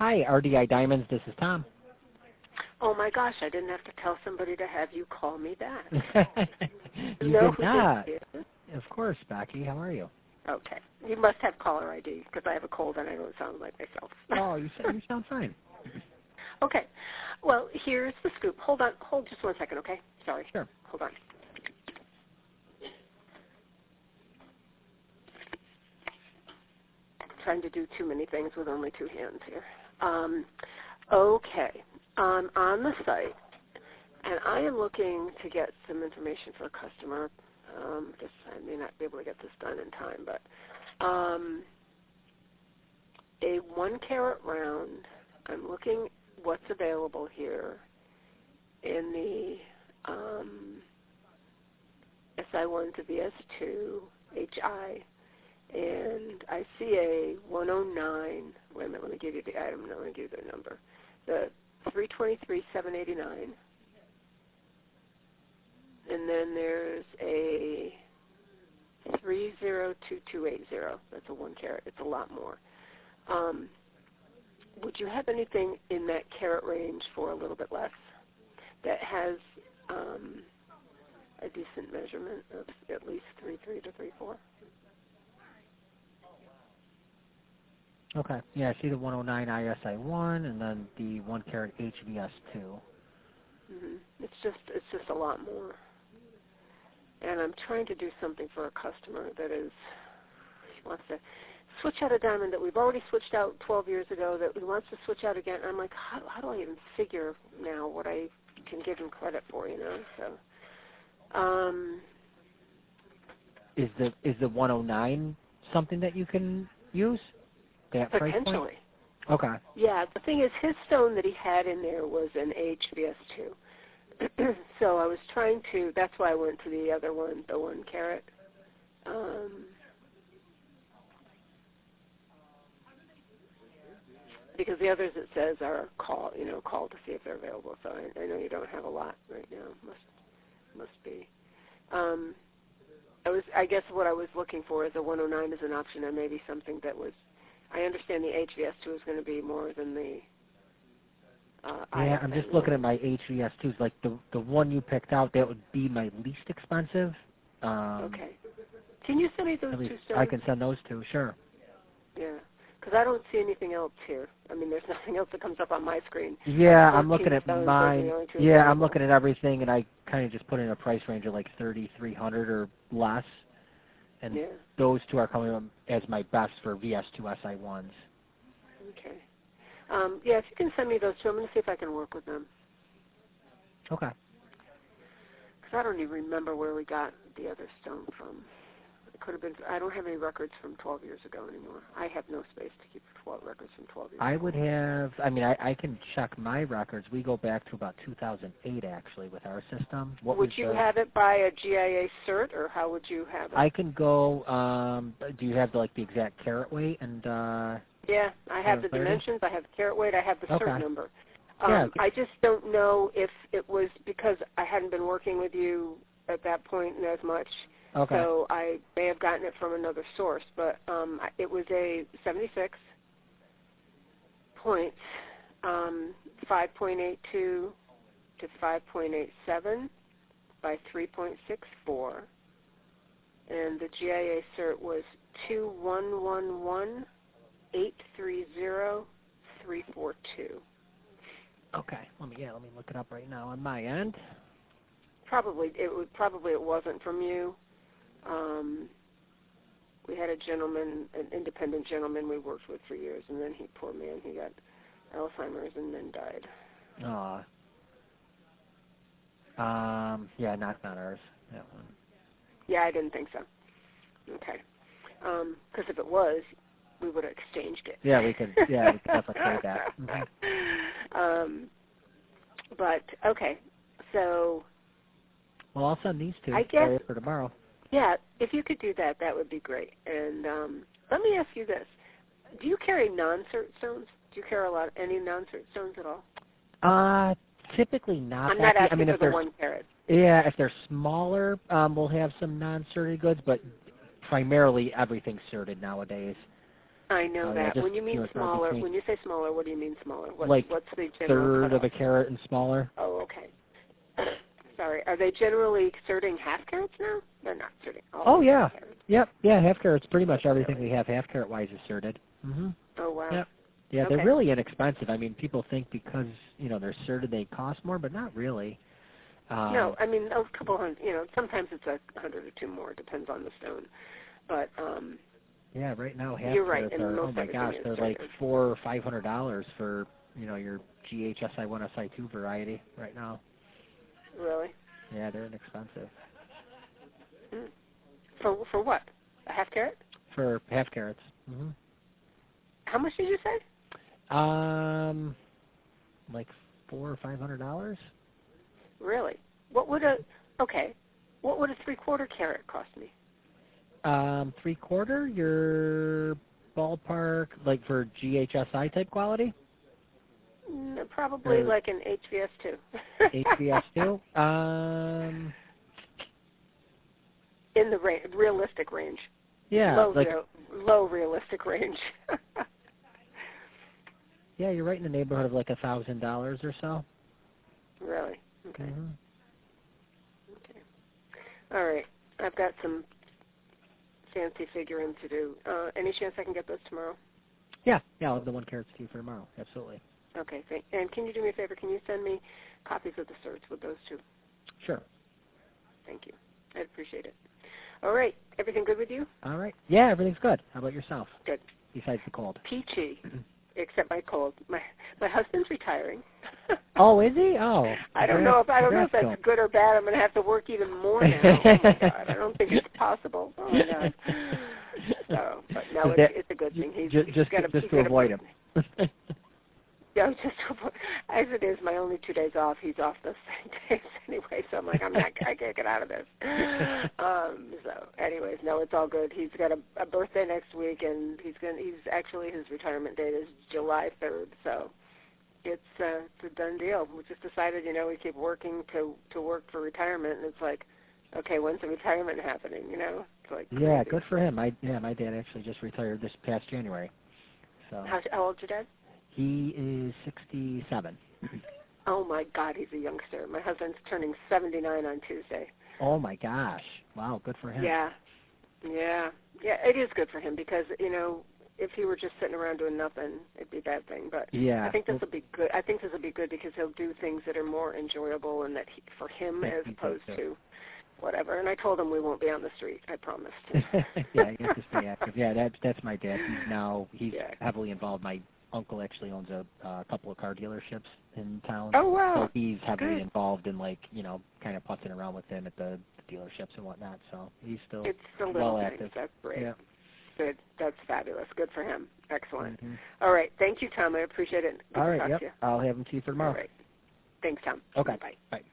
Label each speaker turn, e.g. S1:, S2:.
S1: Hi, RDI Diamonds. This is Tom.
S2: Oh my gosh, I didn't have to tell somebody to have you call me back.
S1: You
S2: know
S1: did
S2: who
S1: not.
S2: this is?
S1: Of course, Becky. How are you?
S2: Okay. You must have caller ID because I have a cold and I don't sound like myself.
S1: Oh, you sound fine.
S2: Okay. Well, here's the scoop. Hold just 1 second, okay? Sorry.
S1: Sure.
S2: Hold on. Trying to do too many things with only two hands here. Okay. On the site, and I am looking to get some information for a customer. Guess I may not be able to get this done in time, but a 1 carat round. I'm looking what's available here in the SI1 to VS2 HI. And I see a 109. Wait a minute, let me give you the item. No, let me give you the number. The 323,789. And then there's a 302280. That's a 1 carat. It's a lot more. Would you have anything in that carat range for a little bit less that has a decent measurement of at least 3.3 to 3.4?
S1: Okay. Yeah, I see the 109 ISI1 and then the 1 carat HVS2.
S2: Mm-hmm. It's just a lot more. And I'm trying to do something for a customer that wants to switch out a diamond that we've already switched out 12 years ago that he wants to switch out again. I'm like, how do I even figure now what I can give him credit for, you know? So,
S1: Is the 109 something that you can use? That price point?
S2: potentially.
S1: Okay.
S2: Yeah, the thing is, his stone that he had in there was an HVS2. So I was trying to, that's why I went to the other one, the 1 carat. Because the others it says are call to see if they're available. So I know you don't have a lot right now. Must be. I guess what I was looking for is a 109 as an option, and maybe something that was. I understand the HVS2 is going to be more than the.
S1: Yeah, I'm just looking at my HVS2s. Like the one you picked out, that would be my least expensive.
S2: Okay. Can you send me those two stones?
S1: I can send those two, sure.
S2: Yeah, because I don't see anything else here. I mean, there's nothing else that comes up on my screen.
S1: Yeah, I'm looking at mine. Yeah,
S2: available.
S1: I'm looking at everything, and I kind of just put in a price range of like 3,300 or less. And those two are coming up as my best for VS2 SI1s.
S2: Okay. Yeah, if you can send me those two, I'm going to see if I can work with them.
S1: Okay.
S2: Because I don't even remember where we got the other stone from. It could have been. I don't have any records from 12 years ago anymore. I have no space to keep 12 records from 12 years ago.
S1: I would have. I mean, I can check my records. We go back to about 2008 actually with our system.
S2: Would you have it by a GIA cert, or how would you have it?
S1: I can go. Do you have the exact carat weight and?
S2: Yeah, I have the dimensions. I have the carat weight. I have the cert number. I just don't know if it was because I hadn't been working with you at that point as much.
S1: Okay.
S2: So I may have gotten it from another source, but it was a 76 points, 5.82 to 5.87 by 3.64, and the GIA cert was 2111830 342.
S1: Okay. Let me look it up right now on my end.
S2: Probably it wasn't from you. We had a gentleman, an independent gentleman we worked with for years, and then poor man, he got Alzheimer's and then died.
S1: Yeah, not ours. That one.
S2: Yeah, I didn't think so. Okay. Because if it was, we would have exchanged it.
S1: Yeah, we could definitely trade that.
S2: Mm-hmm. But, okay, so...
S1: Well, I'll send these two for tomorrow.
S2: Yeah, if you could do that, that would be great. And let me ask you this. Do you carry non-cert stones? Do you carry any non-cert stones at all?
S1: Typically not.
S2: I'm not asking for the 1 carat.
S1: Yeah, if they're smaller, we'll have some non-certed goods, but primarily everything's certed nowadays.
S2: I know that.
S1: Just,
S2: when you mean smaller, when you say smaller, what do you mean smaller?
S1: Like
S2: what's the general
S1: third
S2: cutoff?
S1: of a carat and smaller.
S2: Oh, okay. Sorry. Are they generally serting half carats now? They're not serting all
S1: yeah.
S2: carats.
S1: Yep. Yeah, half carats. Pretty much everything we have half carat wise is serted. Mm-hmm.
S2: Oh, wow.
S1: Yep. Yeah,
S2: okay.
S1: They're really inexpensive. I mean, people think because, they're serted they cost more, but not really.
S2: No, I mean, a couple hundred, sometimes it's $100 or $2 more, depends on the stone. But,
S1: yeah, right now half
S2: you're right,
S1: carats
S2: and
S1: are,
S2: most
S1: oh my gosh, they're
S2: serted.
S1: like $400 or $500 for, your GH SI1, SI2 variety right now.
S2: Really?
S1: Yeah, they're inexpensive.
S2: For what? A half carat?
S1: For half carats. Mm-hmm.
S2: How much did you say?
S1: Like $400 or $500.
S2: Really? What would a 3/4 carat cost me?
S1: 3/4, your ballpark, like for GHSI type quality?
S2: Probably like an HVS2.
S1: HVS2?
S2: In the realistic range.
S1: Yeah.
S2: Low realistic range.
S1: Yeah, you're right in the neighborhood of like $1,000 or so.
S2: Really? Okay.
S1: Mm-hmm.
S2: Okay. All right. I've got some fancy figuring to do. Any chance I can get those tomorrow?
S1: Yeah, I'll have the 1 carats to you for tomorrow. Absolutely.
S2: Okay. And can you do me a favor? Can you send me copies of the certs with those two?
S1: Sure.
S2: Thank you. I'd appreciate it. All right. Everything good with you?
S1: All right. Yeah, everything's good. How about yourself?
S2: Good.
S1: Besides the cold.
S2: Peachy. Except my cold. My husband's retiring.
S1: Oh, is he? Oh.
S2: I don't know if that's good or bad. I'm going to have to work even more now. Oh my God. I don't think it's possible. Oh my God. So, but no, it's a good thing. He's
S1: to avoid him.
S2: Yeah, as it is, my only 2 days off. He's off those same days anyway. So I'm like, I can't get out of this. So, anyways, no, it's all good. He's got a birthday next week, and he's actually his retirement date is July 3rd. So it's a done deal. We just decided, we keep working to work for retirement, and it's like, okay, when's the retirement happening? It's like crazy.
S1: Yeah, good for him. My dad actually just retired this past January. So
S2: how old's your dad?
S1: He is 67.
S2: Oh, my God, he's a youngster. My husband's turning 79 on Tuesday.
S1: Oh, my gosh. Wow, good for him.
S2: Yeah, it is good for him because, if he were just sitting around doing nothing, it'd be a bad thing. But
S1: yeah.
S2: I think this will be good. I think this will be good because he'll do things that are more enjoyable and for him as opposed to whatever. And I told him we won't be on the street. I promised.
S1: Yeah, you have to stay active. Yeah, that's my dad. He's heavily involved. My uncle actually owns a couple of car dealerships in town.
S2: Oh, wow.
S1: So he's heavily involved in, kind of putzing around with them at the dealerships and whatnot. So he's still well active.
S2: That's great.
S1: Yeah.
S2: Good. That's fabulous. Good for him. Excellent.
S1: Mm-hmm.
S2: All right. Thank you, Tom. I appreciate it. Good
S1: All right.
S2: to talk to you.
S1: I'll have them to you for tomorrow.
S2: All right. Thanks, Tom.
S1: Okay.
S2: Bye.
S1: Bye.